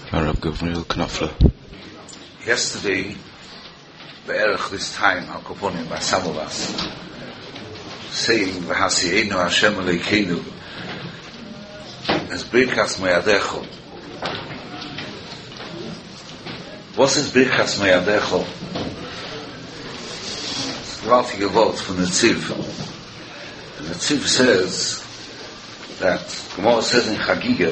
Arab Gabriel Knopfler. Yesterday, Be'erach this time, Al Kaponim, by some of us, saying, V'hasi'enu Hashem Aleikeinu, as Birkas Me'adecho. What is Birkas Me'adecho? It's a rather gewalt from the Tziv. And the Tziv says that, Gemara says in Chagiga,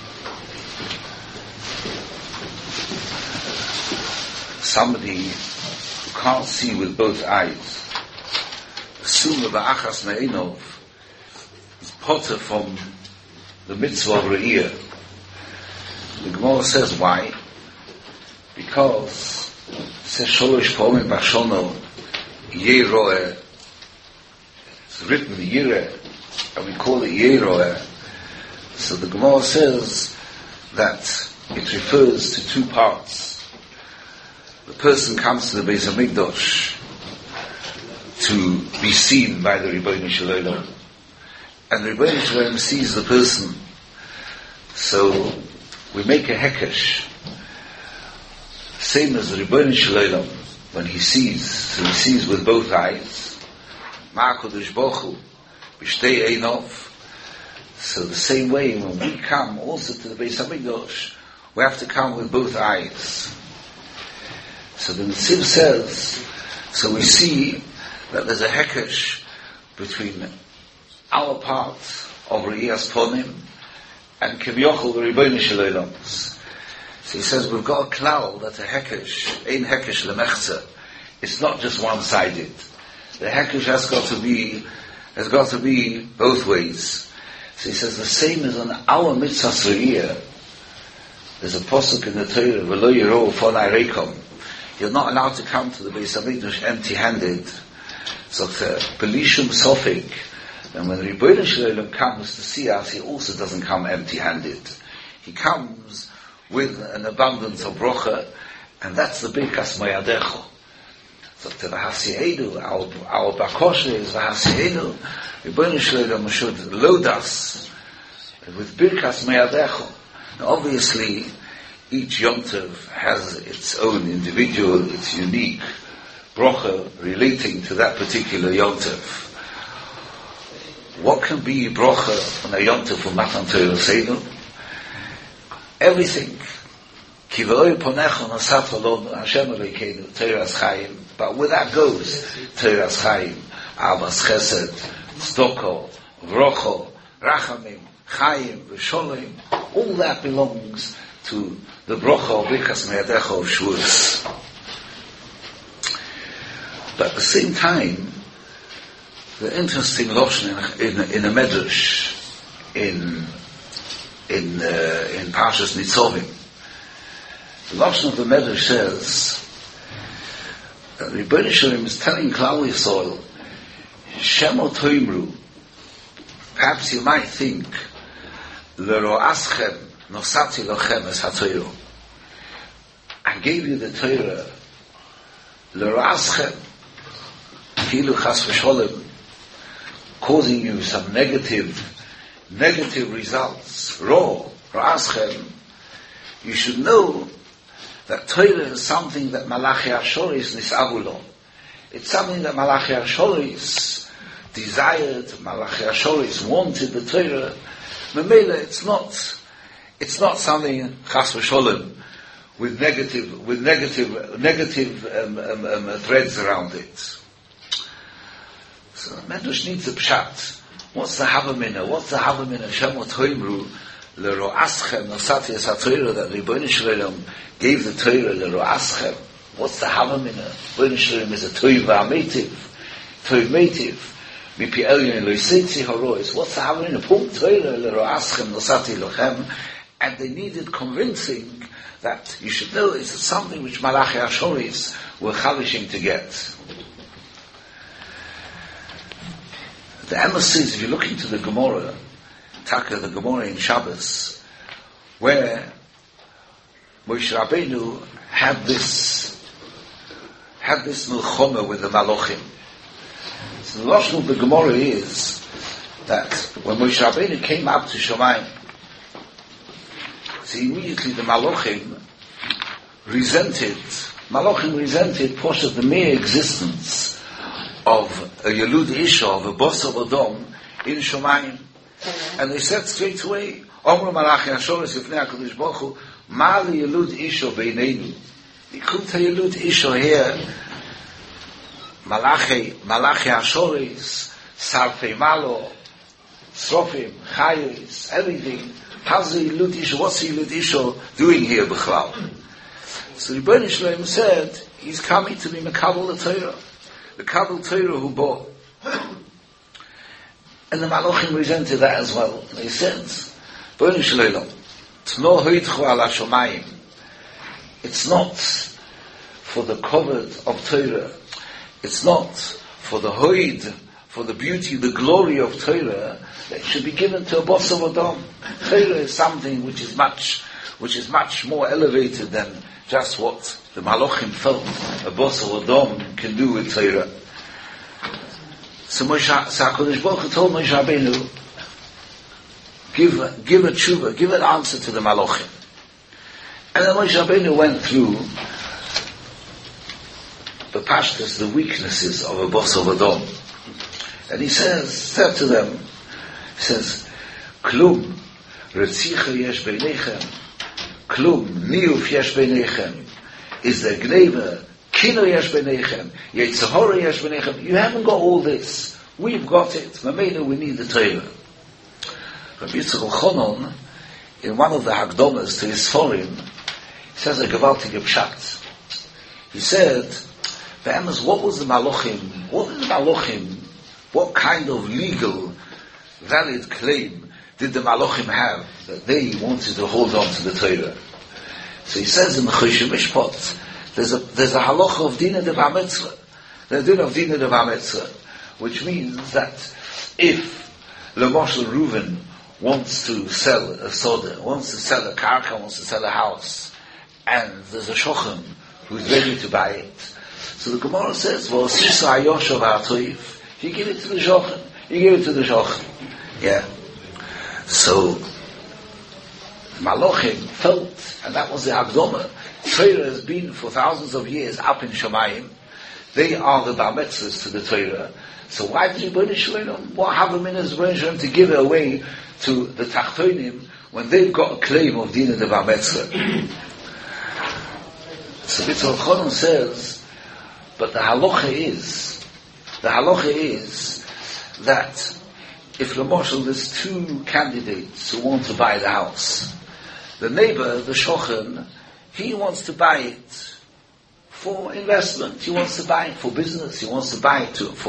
somebody who can't see with both eyes, assume that the achas me'enov is potter from the mitzvah of re'iyah. The Gemara says why? Because it says sholosh pa'omim b'shono yeh ro'eh. It's written yireh, and we call it yeh ro'eh. So the Gemara says that it refers to two parts. The person comes to the Beis HaMikdash to be seen by the Ribbono Shel Olam, and the Ribbono Shel Olam sees the person. So we make a hekesh, same as the Ribbono Shel Olam when he sees. So he sees with both eyes. Ma'akodesh Bochu b'shtei einov. So the same way when we come also to the Beis HaMikdash, we have to come with both eyes. So the Nitziv says, so we see that there's a hekesh between our part of Re'iyas Ponim and Kivyochel the Ribbono Shel Olam. So he says we've got a klal that a hekesh, ein hekesh lemechza. It's not just one-sided. The hekesh has got to be both ways. So he says the same as on our mitzvah Re'iyah. There's a pasuk in the Torah, V'lo yirou fonai reikom. You're not allowed to come to the Beis HaMikdash empty-handed. So Pelishum Sofik, and when the Ribbono Shel Olam comes to see us, he also doesn't come empty-handed. He comes with an abundance of brocha, and that's the Birkas Me'adecho. So V'hasi'enu, our bakosha is V'hasi'enu, Ribbono Shel Olam should load us with Birkas Me'adecho. Now obviously, each Yom Tov has its own individual, its unique brocha relating to that particular Yom Tov. What can be brocha on a Yom Tov for Matan Torah Seinu? Everything. Ki v'oi ponecha nosat v'lo Hashem Aleikeinu Teiras Chaim. But with that goes Teiras Chaim, Avas Chesed, Tzedakah, Vrocha, Rachamim, Chaim, V'sholem. All that belongs to the brocha of Birkas Me'adecho of Shavuos. But at the same time, the interesting lashon in a medrash in Parshas Nitzavim, the lashon of the medrash says that Ribbono Shel Olam is telling Klal Yisrael, Shemo Toimru. Perhaps you might think, L'ro'aschem nosati lochem es haTorah. I gave you the Torah, l'ro'aschem, kilu chas v'sholem, causing you some negative results. Ro'aschem, you should know that Torah is something that Malachi Ashoris nisavu lo. It's something that Malachi Ashoris desired, Malachi Ashoris wanted the Torah. Memela, it's not something chas v'sholem with negative threads around it. So the Medrash needs a pshat. What's the havamina? Shemo toimru lero'aschem nosati es haTorah, that Ribbono Shel Olam gave the Torah lero'aschem. What's the havamina? Ribbono Shel Olam is a toiv meitiv. Mipi elyon loisetzi harois. What's the havamina? Pum Torah lero'aschem nosati lochem. And they needed convincing that you should know it's something which Malachi Ashoris were chavishing to get. The Amos says, if you look into the Gemara, the Gemara in Shabbos, where Moshe Rabbeinu had this milchoma with the Malachim. So the lashon of the Gemara is that when Moshe Rabbeinu came up to Shamayim, So immediately the Malachim resented the mere existence of a Yelud Isha, of a Bos of Adom, in Shomayim. And they said straight away, Omru Malachi Hashoris Yifnei HaKadosh Baruch Hu, Ma li Yelud Isha beineinu. Ikut ha-Yelud Isha here, Malachi Hashoris, Sarfei Malo, Srofim, Chayos, everything. How's the Yelud Isha? What's the Yelud Isha doing here, B'chlal? So the Rebbeinu Shalom said, he's coming to be Mekabel the Torah. The Kabel Torah who bought. And the Malachim resented that as well. They said, Rebbeinu Shalom, T'no hoitchu ala shomayim. It's not for the covet of Torah. It's not for the hoid, for the beauty, the glory of Torah that should be given to a boss of Adam. Torah is something which is much more elevated than just what the Malachim felt a boss of Adam can do with Torah. So HaKadosh Baruch Hu told Moshe Rabbeinu, give a tshuva, give an answer to the Malachim. And then Moshe Rabbeinu went through the pashtus, the weaknesses of a boss of Adam. And he said to them, Klum, Retzicha yesh beinechem, Klum, Niyuf yesh beinechem, is there Gneva, Kino yesh beinechem, Yetzahora yesh beinechem. You haven't got all this. We've got it. Mamenu, we need the Torah. Rabbi Yitzchak Elchanan, in one of the Hagdomas to his Forim, he says a gewaltige pshat. He said, what was the Malachim? What kind of legal, valid claim did the Malachim have that they wanted to hold on to the Torah? So he says in the Choshen Mishpat, there's a halacha of Dina de V'Amitzvah. The din of Dina de V'Amitzvah, which means that if L'moshel Reuven wants to sell a soda, wants to sell a karka, wants to sell a house, and there's a shochem who's ready to buy it. So the Gemara says, well, Sisa Ayosha V'Atoif, you give it to the shochem. Yeah. So, Malachim felt, and that was the Hagdoma, Torah has been for thousands of years up in Shemayim. They are the Bar Mitzvahs to the Torah. So why did Rebbeinu Shalom have a minute to give it away to the Tachtonim when they've got a claim of Dina de Bar Mitzvah? So Yitzchak Elchanan says, but the halacha is that if L'moshel there's two candidates who want to buy the house, the neighbor, the shochem, he wants to buy it for investment. He wants to buy it for business. He wants to buy it to get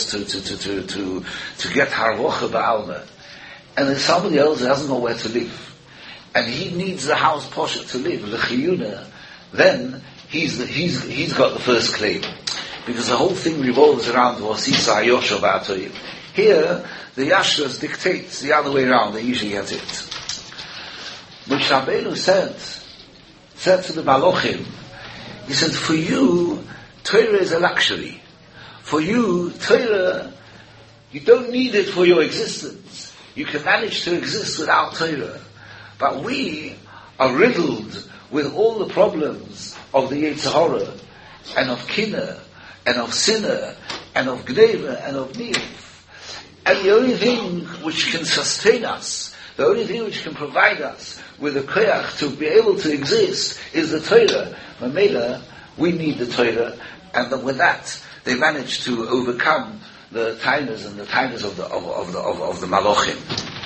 harvocha ba'alma. And there's somebody else who doesn't know where to live, and he needs the house posher to live, l'chiyuna. Then he's got the first claim, because the whole thing revolves around Vasisa Ayosha V'Atoyim. Here, the Yashras dictates the other way around. They usually get it. Moshe Rabbeinu said to the Malachim, he said, for you, Torah is a luxury. For you, Torah, you don't need it for your existence. You can manage to exist without Torah. But we are riddled with all the problems of the Yetzer Hara, and of Kinah, and of Sinah, and of Gneva, and of Niyuf. And the only thing which can sustain us, the only thing which can provide us with the koyach to be able to exist is the Torah. Mamela, we need the Torah, and with that they managed to overcome the tainas and the tainas of the Malachim.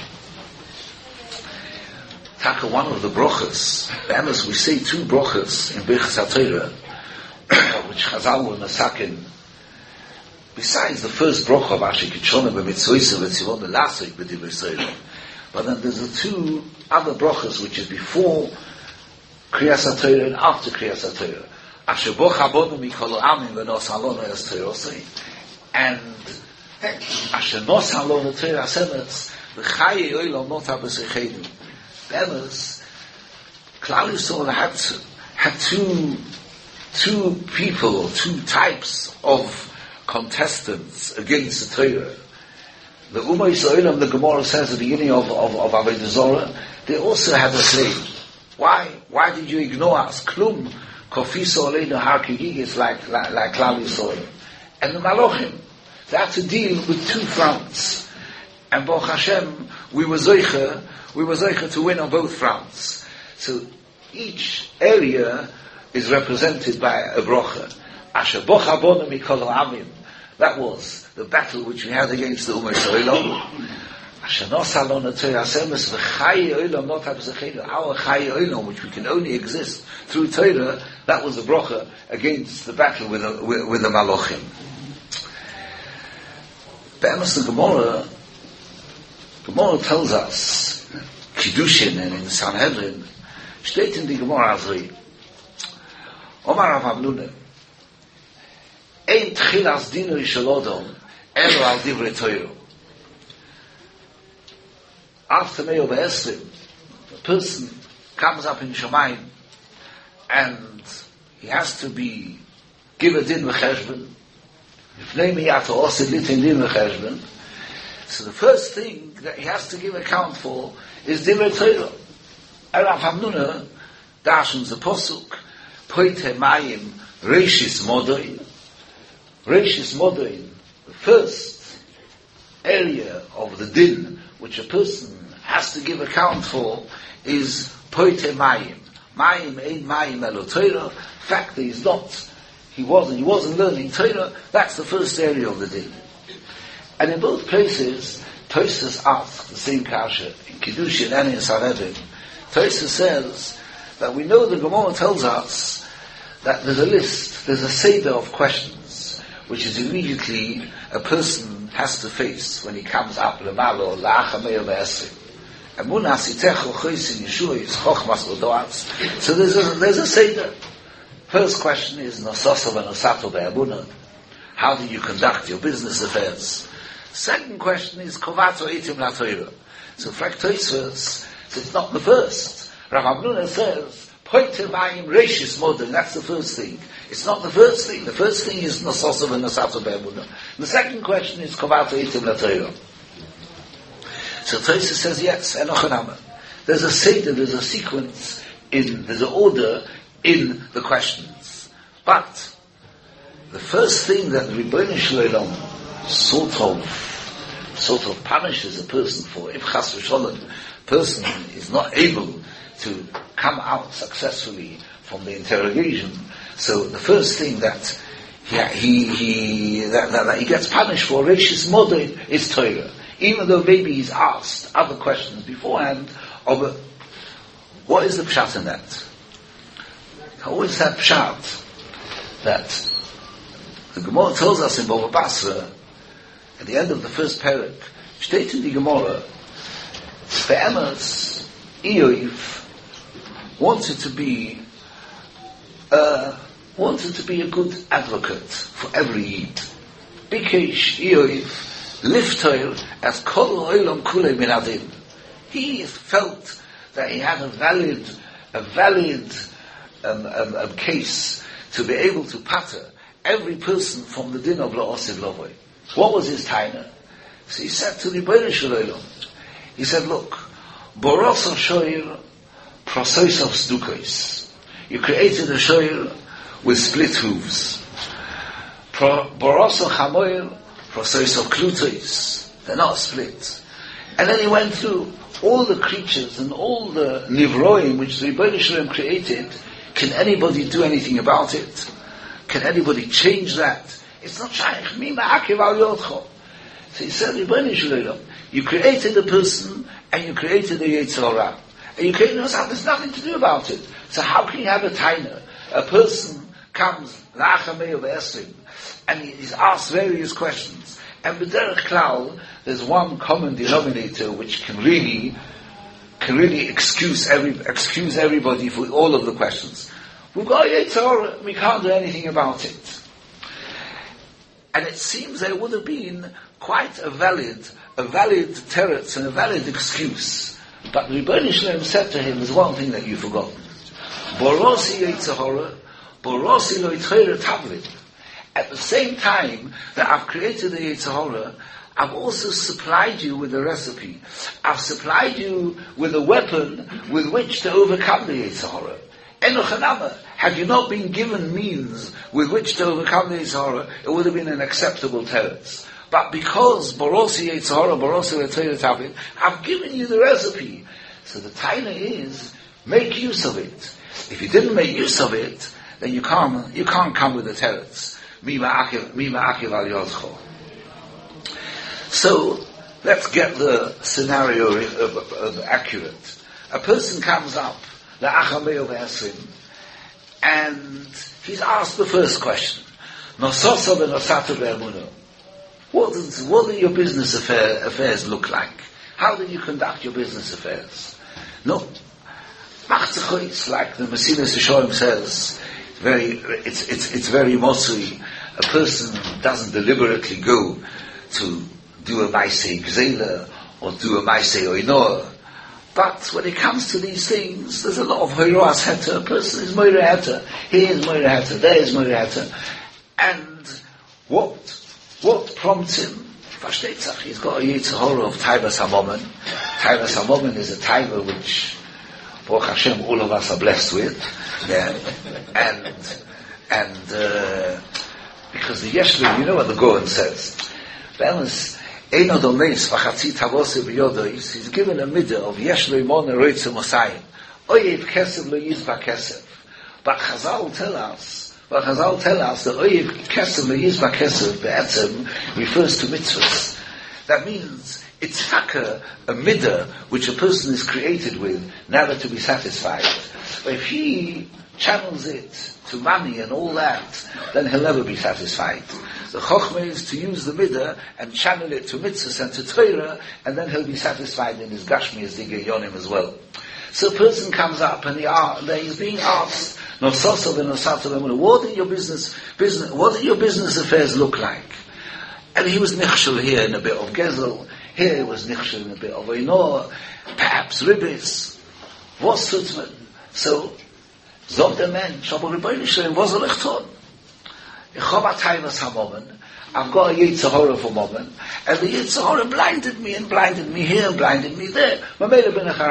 Taka, one of the brochas, the Emes, we say two brochas in Birchas HaTorah, which Chazal will masakin. Besides the first brocha of Asher Kitshona b'mitzvoisa v'tzivon b'lasik b'divrei Yisrael, but then there's the two other brochas which is before Kriyas HaTorah and after Kriyas HaTorah. Asher bo chabonu mikol ha'amim v'nos halonu es Torosei, and Asher nos halonu Torah semetz v'chaye oilam not ha'b'seicheinu. Be'emes, Klal Yisrael had two people, two types of contestants against the Torah. The Ummah Yisraelim, the Gemara says at the beginning of Avodah Zarah, they also had a claim. Why did you ignore us? Klum, kofiso aleinu har kigigis, like Klal Yisrael. And the Malochim, they had to deal with two fronts. And Baruch Hashem, we were zeicher to win on both fronts. So each area is represented by a brocha. Asher bocha bona mikol ha'amim. That was the battle which we had against the Ummah Yisrael. Asher nosa lona Torah semes v'chai olam not habzechenu. Our chai olam, which we can only exist through Torah, that was the brocha against the battle with the Malochim. Be'emes the Gemara tells us, Kiddushin and in Sanhedrin, steht in die Gemara Azri, Omar Rav Hamnuna, Ein tchilas dinoi shel Odom, elo al divrei Torah. After Meo Be'esrim, a person comes up in Shamayim, and he has to be given din v'cheshbon. Ifnei miyato osid litin din v'cheshbon. So the first thing that he has to give account for is divrei Torah. And Rav Hamnuna dashens the posuk, poite mayim reishis modoin. Reishis modoin, the first area of the din which a person has to give account for is poite mayim. Mayim ein mayim elo Torah. Fact that he wasn't learning Torah. That's the first area of the din. And in both places, Tosfos asks the same kasha, in Kiddushin and in Sanhedrin. Tosfos says that we know the Gemara tells us that there's a list, there's a seder of questions, which is immediately a person has to face when he comes up lemalo la'achamei ve'esrim. Emunah sitecho chosin Yeshua is chochmas l'doatz. So there's a seder. First question is nososav and nosato be'emunah. How do you conduct your business affairs? Second question is kovato itim la Torah. So Frag Tosfos, it's not the first. Rav Hamnuna says poite mayim reishis modern. That's the first thing. It's not the first thing. The first thing is nososav and nosato be'emunah. The second question is kovato itim la Torah. So Tosfos says yes, enochanama. There's a seder, there's a sequence there's an order in the questions. But the first thing that the Rebbeinu Shalom sort of punishes a person for, if chas v'sholem, person is not able to come out successfully from the interrogation, so the first thing that he gets punished for, reishis modoin, is Torah. Even though maybe he's asked other questions beforehand, what is the pshat in that? How is that pshat that the Gemara tells us in Bava Basra, at the end of the first parak, steht in the Gemara, Be'emes, Eoiv wanted to be a good advocate for every Yid. Bikesh Eoiv liftoil as kol olam kulei min adin. He felt that he had a valid case to be able to pater every person from the din of la'osiv lovoi. What was his taina? So he said to the Rebbeinu Shalom, he said, look, boros of shoyer, prosois of sdukos. You created a shoyer with split hooves. Boros of chamoyer, prosois of klutois. They're not split. And then he went through all the creatures and all the nivroim which the Rebbeinu Shalom created. Can anybody do anything about it? Can anybody change that? It's not shaykh. Mi ma'akev al yodcho. So he said, Rebbeinu Shalom, you created a person and you created a Yetzer Hara. And you created yourself, there's nothing to do about it. So how can you have a taina? A person comes, la'achamei ve'esrim, and he's asked various questions. And b'derech klal, there's one common denominator which can really excuse everybody for all of the questions. We've got a Yetzer Hara, we can't do anything about it. And it seems there would have been quite a valid teretz and a valid excuse. But Rebbeinu Shalom said to him, there's one thing that you've forgotten. Borosi Yetzer Hara, borosi lo Torah tavlin. At the same time that I've created the Yetzer Hara, I've also supplied you with a recipe. I've supplied you with a weapon with which to overcome the Yetzer Hara. Enochanama, had you not been given means with which to overcome the Yetzer Hara, it would have been an acceptable teretz. But because Borosi Yetzer Hara, Borosi L'Torah Tavlin, I've given you the recipe. So the taina is, make use of it. If you didn't make use of it, then you can't come with the teretz. Mima akil al yozcho. So, let's get the scenario of accurate. A person comes up, the Achamei of Esrim, and he's asked the first question. Nososo v'nosato be'emunah. What do your business affairs look like? How do you conduct your business affairs? No. Machzechoitz, like the Mesilas Yesharim says, it's very mosui. A person doesn't deliberately go to do a Maaseh Gzeila or do a Maaseh Oinor. But when it comes to these things, there's a lot of Hoiroas Heter. A person is Moira Heter. Here is Moira Heter. There is Moira Heter. And what prompts him? He's got a Yetzer Hara of Taivas HaMomen. Taivas HaMomen is a Taiva which Baruch Hashem, all of us are blessed with. Yeah. And because the Yeshlu, you know what the Goren says. He's given a midah of Yeshlu Imon Eroitze Mosayim. Oyev Kesef lo yizba Kesef. But Chazal tell us that Oyev Kesef lo yizba Kesef be'etzem refers to mitzvahs. That means it's taka, a midah which a person is created with, never to be satisfied. But if he channels it to money and all that, then he'll never be satisfied. The chokhmah is to use the midah and channel it to mitzvahs and to Torah, and then he'll be satisfied in his gashmi as digei yonim as well. So a person comes up and he's being asked, what do your business affairs look like? And he was nichshel here in a bit of gezel, here he was nichshel in a bit of oinor, perhaps ribis. What's sutzman? So, zog the man, Shabbat Rebbeinu Shalom, was a lechton. I've got a Yetzer Hara for moment, and the Yetzer Hara blinded me here and blinded me there. So what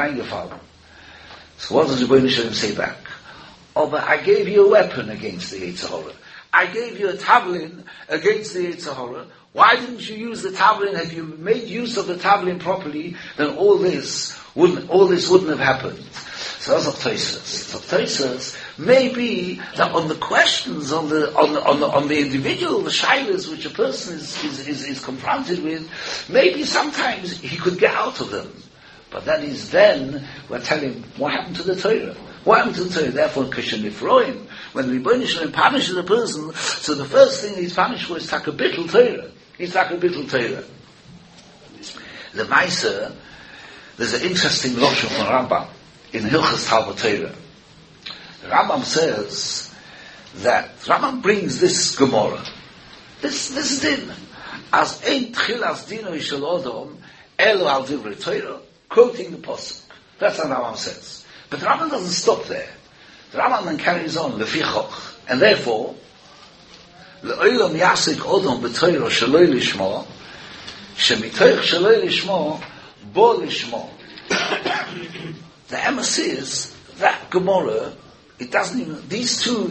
does the Rebbeinu Shalom say back? Oh, but I gave you a weapon against the Yetzer Hara. I gave you a tavlin against the Yetzer Hara. Why didn't you use the tavlin? Had you made use of the tavlin properly, then all this wouldn't have happened. So that's Tosfos. Maybe that on the questions, on the individual, the shaylas which a person is confronted with, maybe sometimes he could get out of them. But then we're telling him, what happened to the Torah? What happened to the Torah? Therefore, Kishen Nifroim, when the Rebbeinu Shalom punishes a person, so the first thing he's punished for is Takabitl Torah. He's Takabitl Torah. The Meiser, there's an interesting loshon from Rambam in Hilchas Talmud Torah. Rambam says that Rambam brings this Gemara, this din, as ein tchilas dino shel odom elo al divrei Torah, quoting the pasuk. That's what Rambam says. But Rambam doesn't stop there. The Rambam then carries on lefichoch, and therefore leolam yasik odom b'Torah sheloi lishmo, shemitoich sheloi lishmo bo lishmo. The emes is that Gemara. It doesn't even, these two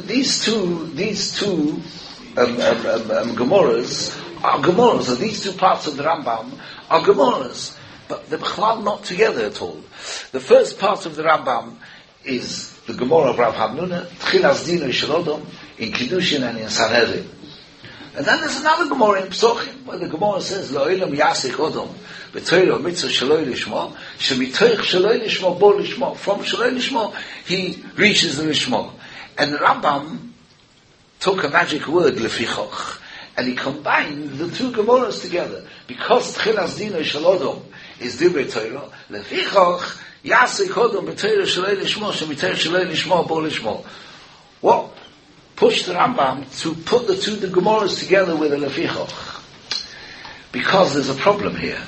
Gemaras are Gemaras, or these two parts of the Rambam are Gemaras, but they're not together at all. The first part of the Rambam is the Gemara of Rav Hamnuna, Tchilas Dino Shel Odom, in Kiddushin and in Sanhedrin. And then there's another Gemara in Psochim, where the Gemara says, Lo'elam Yasik Odom, B'Torah Mitzvah Shaloi Lishmo, Shemitoich Shaloi Lishmo, Bo Lishmo. From Shaloi Lishmo, he reaches the Lishmo. And the Rambam took a magic word, Lefichoch, and he combined the two Gemaras together. Because Tchilas Dino Shel Odom is Divrei Torah, Lefichoch, Yasik Odom, B'Torah Shaloi Lishmo, Shemitoich Shaloi Lishmo, Bo Lishmo. What pushed the Rambam to put the Gemaras together with a Lefichoch? Because there's a problem here.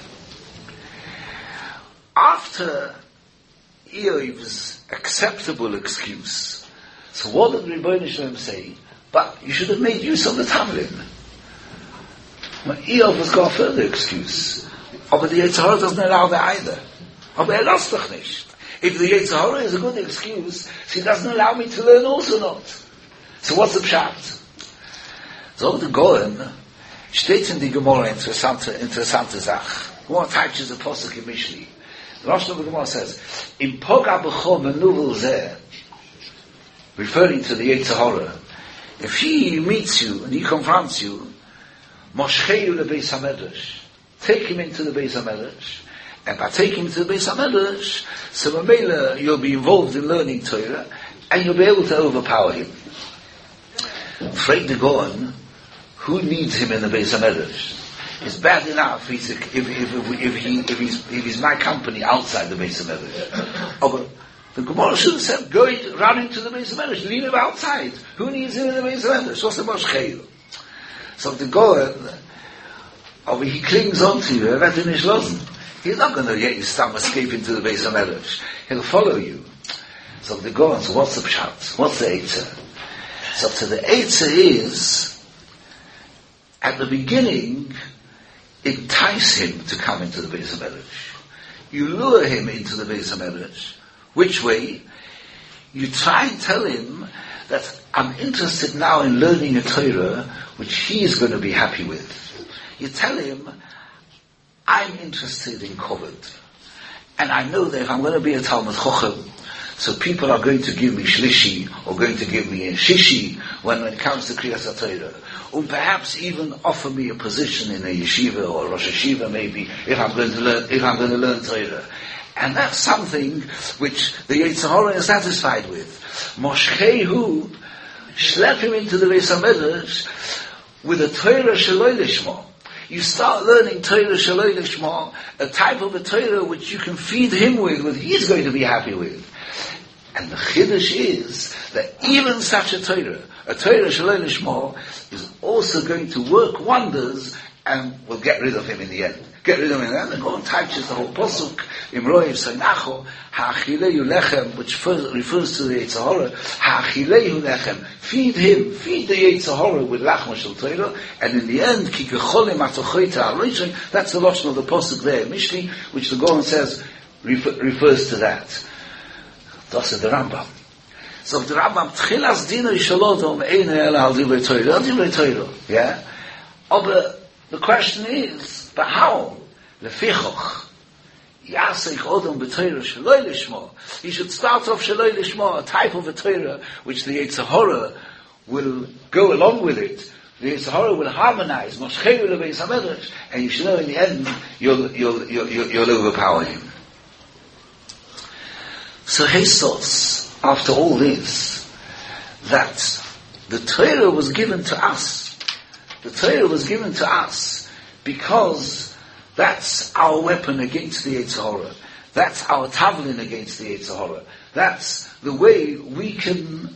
After Eiv's acceptable excuse, so what did Rebbeinu Shalom say? But you should have made use of the Tavlin. Eov has got a further excuse. Aber the Yetzer Hara doesn't allow that either. Aber lost doch nicht. If the Yetzer Hara is a good excuse, she doesn't allow me to learn also not. So what's the pshat? So the Goen steht in die Gemara interessante Sach. One touches the Posuk in Mishli. The Rosh of the Gemara says, "In Poga b'cho menuvel zeh," referring to the Yetzer Hara, if he meets you and he confronts you, moshcheyu lebeis hamedrash, take him into the Beis HaMedrash, and by taking him to the Beis HaMedrash, so Mamela, you'll be involved in learning Torah, and you'll be able to overpower him. Freit the Goen, who needs him in the Beis HaMedrash? It's bad enough if he's my company outside the Beis HaMedrash. But the Gemara should have said, go run into the Beis HaMedrash, leave him outside. Who needs him in the Beis HaMedrash? What's the moshcheyu? So the Goen, he clings on to you, he's not going to let you escape into the Beis HaMedrash. He'll follow you. So the Goen, so what's the pshat? What's the Eitzah? So the Eitzah is, at the beginning, entice him to come into the Beis HaMedrash. You lure him into the Beis HaMedrash. Which way? You try and tell him that I'm interested now in learning a Torah which he is going to be happy with. You tell him, I'm interested in Kovod. And I know that if I'm going to be a Talmud Chochem, so people are going to give me Shlishi, or going to give me a Shishi, when it comes to Kriyas HaTorah. Or perhaps even offer me a position in a yeshiva, or Rosh Yeshiva maybe, if I'm going to learn Torah. And that's something which the Yetzer Hara is satisfied with. Moshchehu, schlep him into the Beis HaMedrash with a Torah Sheloi Lishmo. You start learning Torah Sheloi Lishmo, a type of a Torah which you can feed him with, what he's going to be happy with. And the Chiddush is that even such a Torah Sheloi Lishmo, is also going to work wonders and will get rid of him in the end. Get rid of him in the end. And go and touches the whole Posuk, Imroiv Sainacho, Ha'achilehu Lechem, which refers to the Yetzer Hara, Ha'achilehu Lechem, feed him, feed the Yetzer Hara with Lachma Shel Torah, and in the end, Ki Kecholim Atochoita Aroishim, that's the Lashon of the Posuk there, Mishli, which the Goen says, refers to that. That's the Rambam. So the Rambam, Tchilas Dino Yishalodom, Ein Ela Al Divrei Torah, yeah? But the question is, but how? Lefichoch. Yaseich Odom b'Torah Sheloi Lishmo. He should start off Sheloi Lishmo, a type of a Torah which the Yetzer Hara will go along with it. The Yetzer Hara will harmonize, Moshcheyu lebeis HaMedrash, and you should know in the end you'll overpower him. So Hesos, after all this, that the Torah was given to us. The Torah was given to us because that's our weapon against the Yetzer Hara. That's our tavlin against the Yetzer Hara. That's the way we can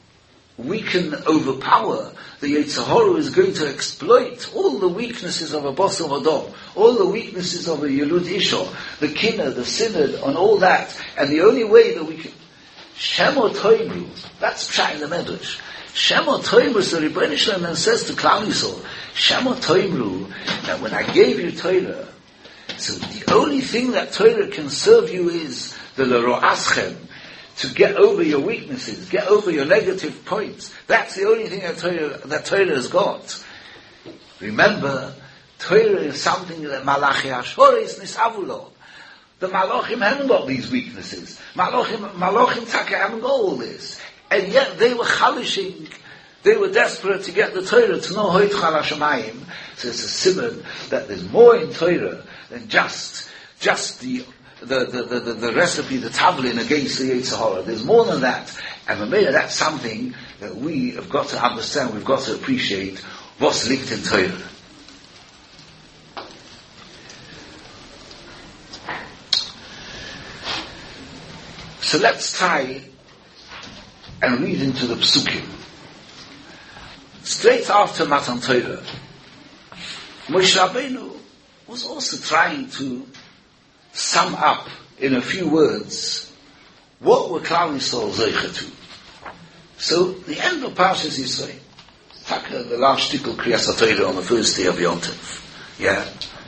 overpower the Yetzer Hara. Is going to exploit all the weaknesses of a boss of Adom, all the weaknesses of a Yelud Isho, the Kinnah, the Synod, and all that. And the only way that we can Shemo Toimru, that's Pshat in the Medrash. Shemo Toimru, so the Rebbeinu Shalom then says to Klal Yisrael, Shemo Toimru, that when I gave you Torah, so the only thing that Torah can serve you is the L'ro'aschem, to get over your weaknesses, get over your negative points. That's the only thing that Torah has got. Remember, Torah is something that Malachi Ashoris Nisavulo. The Malachim haven't got these weaknesses. Malachim Taka haven't got all this. And yet they were chalishing, they were desperate to get the Torah to know Hoit Chal HaShamayim. So it's a simon that there's more in Torah than just the recipe, the tavlin against the Yetzer Hara. There's more than that. And maybe that's something that we have got to understand, we've got to appreciate what's linked in Torah. So let's try and read into the Psukim. Straight after Matan Torah, Moshe Rabbeinu was also trying to sum up in a few words what were Klal Yisrael zeicha to. So the end of Parshas Yisrael, The last shtickle Kriyas HaTorah on the first day of Yom Tov. Yeah.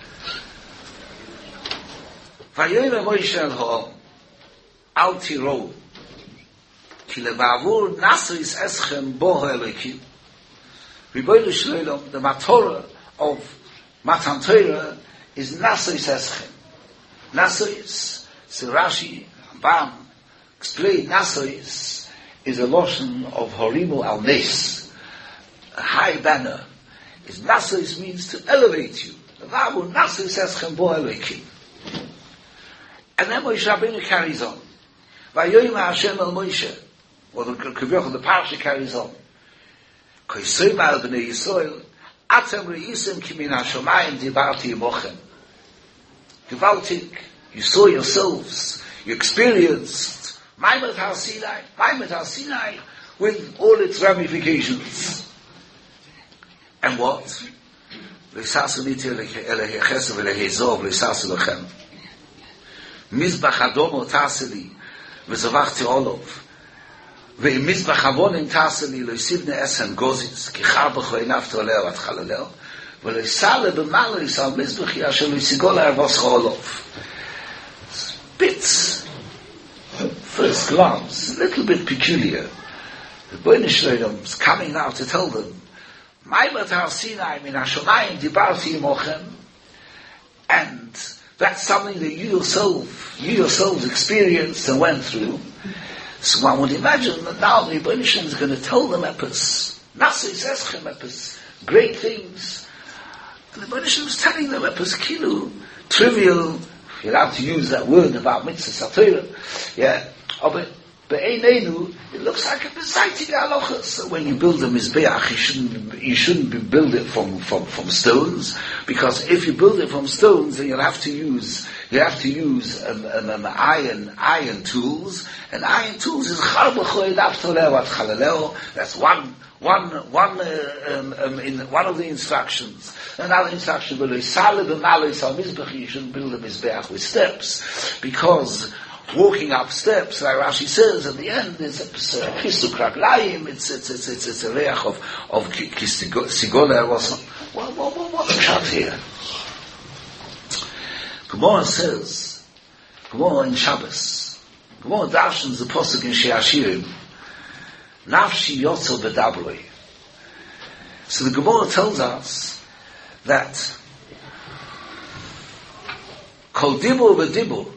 Vayomer Moshe el ha'om, al tirou, ki levavur nasois eschem bo ha'elokim. Ribono shel olam, the matorah of Matan Torah is nasois eschem. Nasois, so Rashi, Bam, explain nasois is a lotion of horimu al nes, a high banner. Is nasois means to elevate you. Levavur nasois eschem bo ha'elokim. And then Moshe Rabbeinu carries on. Vayomer Hashem el Moshe, or the parsha carries on. Koisoi al b'nei Yisrael, atem re'isim ki min hashamayim dibarti imochem. Gewaltig, you saw yourselves, you experienced Maimet HaSinai, with all its ramifications. And what? V'sasu niti elehi chesed v'elehi zov, v'sasu lechem. Mizbach Adom taseli, v'zavachti olov, ve'im Mizbach Avonim taseli, lo yisivne esen gozis, ki charbach ve'inafto oleo at chalaleo, ve'lo yisale b'malis al Mizbach yasher lo yisigol ha'ervos olov. Bits, first glance, a little bit peculiar. The Ribono Shel Olam is coming now to tell them, Maimet HaSinai min hashamayim dibarti imochem, and that's something that you yourselves experienced and went through. So one would imagine that now the Ribono Shel Olam is going to tell them epis, nasois eschem epis, great things. And the Ribono Shel Olam is telling them epis kilu, trivial, you're allowed to use that word about mitzvah Torah, yeah, but Be'einenu, it looks like a beziting halachas. So when you build a mizbeach, you shouldn't build it from stones, because if you build it from stones, then you have to use iron tools, and iron tools is charbachoy laftoleo at chalaleo. That's one in one of the instructions. Another instruction, you shouldn't build a mizbeach with steps, because walking up steps, like Rashi says at the end, is a kisuk raglayim. It's a reach of sigola or something. What's the shot here? Gemara says, Gemara in Shabbos, Gemara darshans the posuk in She'ashirim, nafshi yotzel bedabroi. So the Gemara tells us that kol dibur v'dibur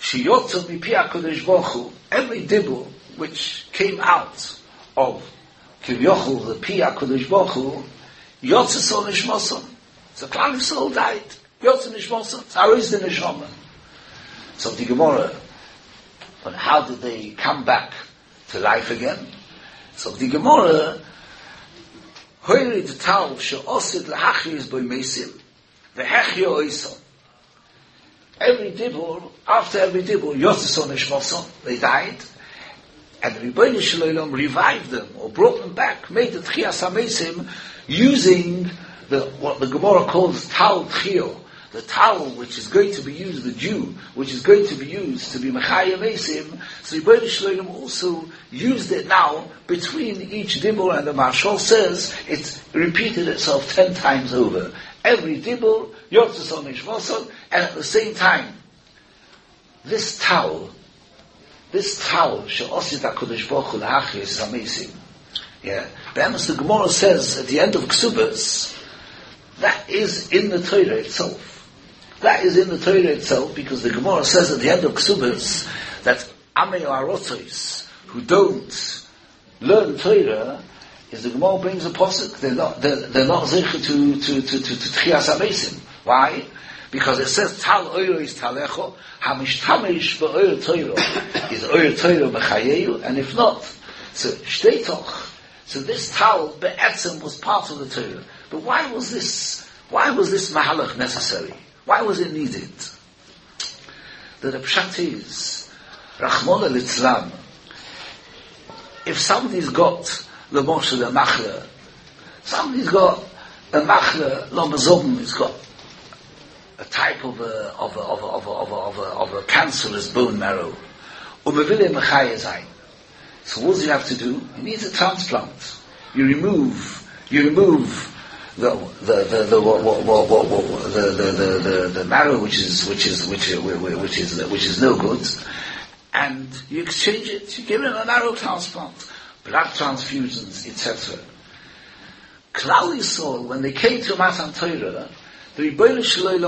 every dibur which came out of Kivyochel, the Pi HaKadosh Baruch Hu, Yotzei Nishmoson. So Klal Yisrael died. Yotzei Nishmoson. How is the Nishoma? So the Gemara, but how did they come back to life again? So the Gemara, Hoyri D'Tal She'osid L'Hachriz Boi Mesim V'Hechyo Oisom. Every dibur, after every dibur, Yotzei Nishmoson, they died, and the Ribono Shel Olam revived them, or brought them back, made the Tchias HaMesim, using what the Gemara calls Tal Tchio, the Tal which is going to be used, the Jew, which is going to be used to be Mechaya Mesim. So Ribono Shel Olam also used it now between each dibur, and the Marshal says it's repeated itself 10 times over. Every dibur, Yotzei Nishmoson, and at the same time, this towel, she'osid HaKadosh Baruch Hu l'hachriz is amazing. Yeah. The Gemara says at the end of Ksubas, that is in the Torah itself. That is in the Torah itself, because the Gemara says at the end of Ksubas that Amei Arotzos, who don't learn Torah, is the Gemara brings a posuk. They're not zecher to Tchias HaMesim. Why? Because it says Tal Oiro is Talecho, Hamishtamesh be'Oir Torah is Oir Torah Mechayeyu, and if not, so Shteitoch. So this Tal Be'etzem was part of the Torah. But why was this Mahalach necessary? Why was it needed? The Pshat is Rachmana Litzlan. If somebody's got the Moshe the Machla, somebody's got a Machla Lo Mazom, he's got a type of a cancerous bone marrow. So what does he have to do? He needs a transplant. You remove You remove the marrow which is no good, and you exchange it. You give it a marrow transplant, blood transfusions, etc. Klal Yisrael, when they came to Matan Torah, the Rebbeinu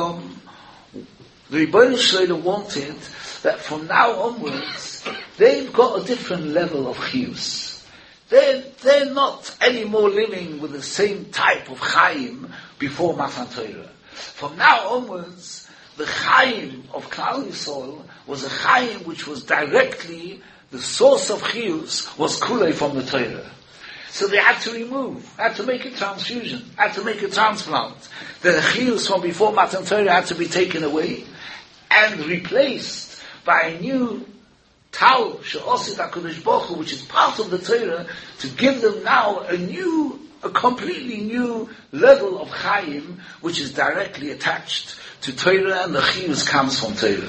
Shlomo wanted that from now onwards they've got a different level of chiyus. They're not anymore living with the same type of Chaim before Matan Torah. From now onwards, the Chaim of Klal Yisrael was a Chaim which was directly, the source of chiyus was kulei from the Torah. So they had to make a transfusion, had to make a transplant. The chiyus from before Matan Torah had to be taken away and replaced by a new Tal she'osid HaKadosh Baruch Hu, which is part of the Torah, to give them now a completely new level of Chaim, which is directly attached to Torah, and the chiyus comes from Torah.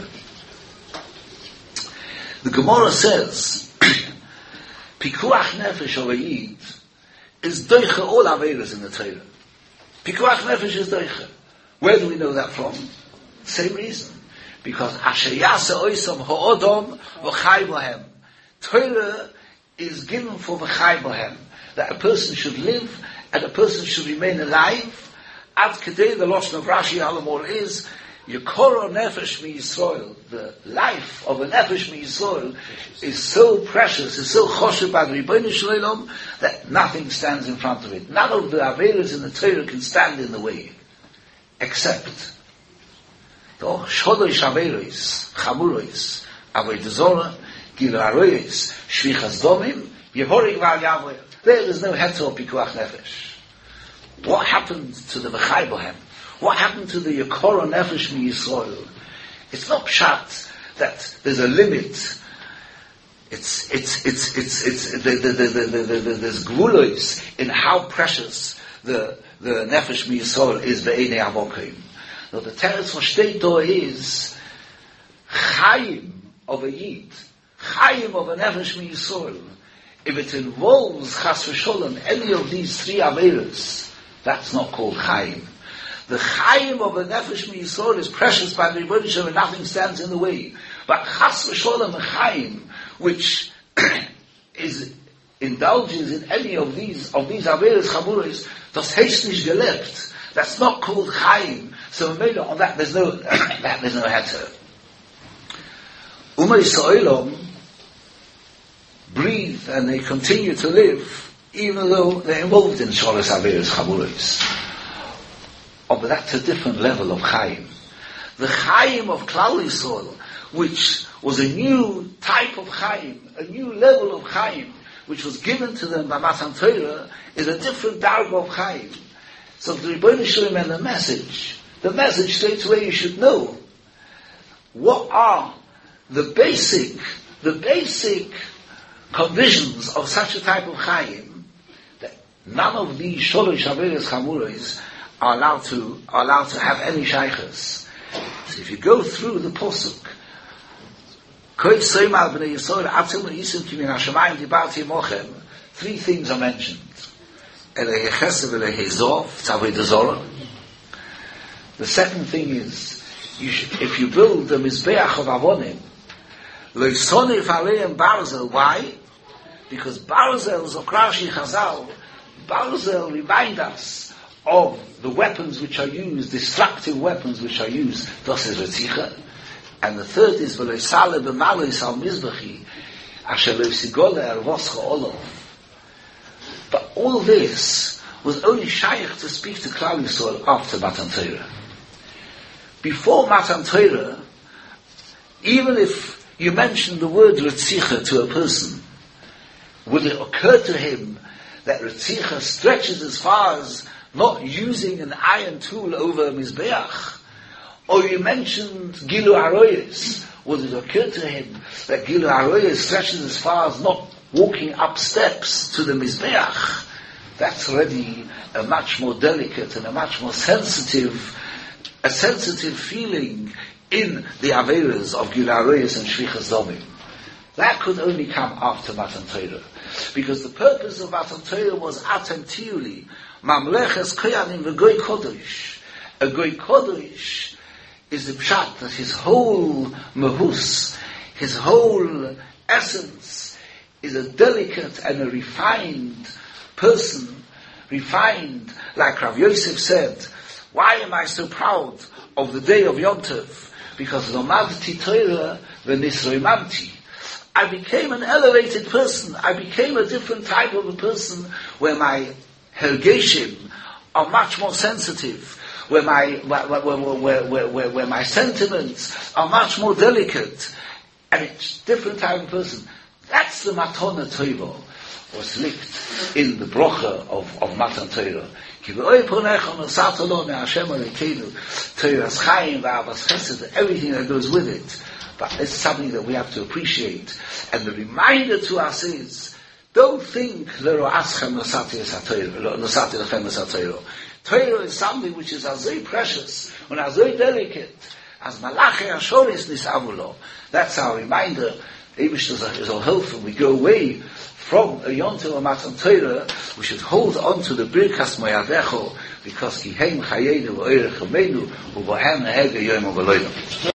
The Gemara says, Pikuach nefesh of a Yid is doiche all averas in the Torah. Pikuach nefesh is doiche. Where do we know that from? Same reason. Because Asher Yasa Oisam Ha'odom V'chai Bohem. Torah is given for V'chai Bohem. That a person should live and a person should remain alive. Ad Kedei, the Lashon of Rashi Alamor is Yekoro Nefesh Mi Yisrael. The life of a Nefesh Mi Yisrael is so precious, is so choshev by the Rebbeinu Shlomo that nothing stands in front of it. None of the averas in the Torah can stand in the way. Except Sholosh averos, chamuros, avodah zorah, gilu aroyos, shvichas domim, yehorig v'al yavoy. There is no heter pikuach nefesh. What happened to the v'chai bohem? What happened to the yekora nefesh mi Yisrael? It's not pshat that there's a limit. There's gvulos in how precious the nefesh mi Yisrael is ve'enei avokim. No, the teretz for Shteito is Chaim of a Yid, Chaim of a Nefesh Mi Yisrael. If it involves Chas v'Sholem, any of these three averos, that's not called Chaim. The Chaim of a Nefesh Mi Yisrael is precious by the Rebbeinu Shalom and nothing stands in the way. But Chas v'Sholem, a Chaim, which indulges in any of these averos chamuros, das heißt nicht gelebt. That's not called Chaim. So on that there's no heter. Umay Yisraelim breathe and they continue to live even though they're involved in Sholos Averos Chamuros. Oh, but that's a different level of Chaim. The Chaim of Klal Yisrael, which was a new type of Chaim, a new level of Chaim, which was given to them by Matan Torah, is a different darga of Chaim. So the Rebbeinu Shalom and the message straight away you should know what are the basic conditions of such a type of Chaim, that none of these Sholosh Averos Chamuros are allowed to have any shaykhs. So if you go through the Pasuk, three things are mentioned. The second thing is, if you build the Mizbeach of Avonim, Loisonif Aleim Barzel, why? Because Barzels of Rashi Chazal, Barzel remind us of the weapons which are used, destructive weapons which are used, thus is Retzicha. And the third is, Veloisale B'malois Al Mizbechi, Asher Loisigole Al Voscha Olov. But all this was only shaykh to speak to Klal Yisrael after Matan Torah. Before Matan Torah, even if you mention the word Retzicha to a person, would it occur to him that Retzicha stretches as far as not using an iron tool over a Mizbeach? Or you mentioned Gilu Aroyes, would it occur to him that Gilu Aroyes stretches as far as not walking up steps to the Mizbeach? That's already a much more delicate and a much more sensitive feeling in the Averas of Gilu Aroyes and Shvichas Domim. That could only come after Matan Torah. Because the purpose of Matan Torah was Atem Tiuli, Mamleches Koyanim v'Goy Kodesh. A Goy Kodesh is the pshat that his whole mahus, his whole essence, is a delicate and a refined person, refined, like Rav Yosef said, why am I so proud of the day of Yom Tov? Because Lomadti Torah v'nisroimamti. I became an elevated person. I became a different type of a person where my hergeshim are much more sensitive, where my sentiments are much more delicate, and it's a different type of person. That's the Matana Torah was linked in the brocha of Matan Torah. Torah's Chaim, V'avas Chesed, everything that goes with it. But it's something that we have to appreciate. And the reminder to us is, don't think Torah is something which is very precious, and very delicate. As Malachi Ashoris Nisavulo. That's our reminder. Eibush is all helpful. We go away from a Yom Tov Matan Torah, we should hold on to the Birkas Moyadecho, because Kiheim Chayenu V'Oirech Chameinu U'Bohem Hege Yom V'Loylam.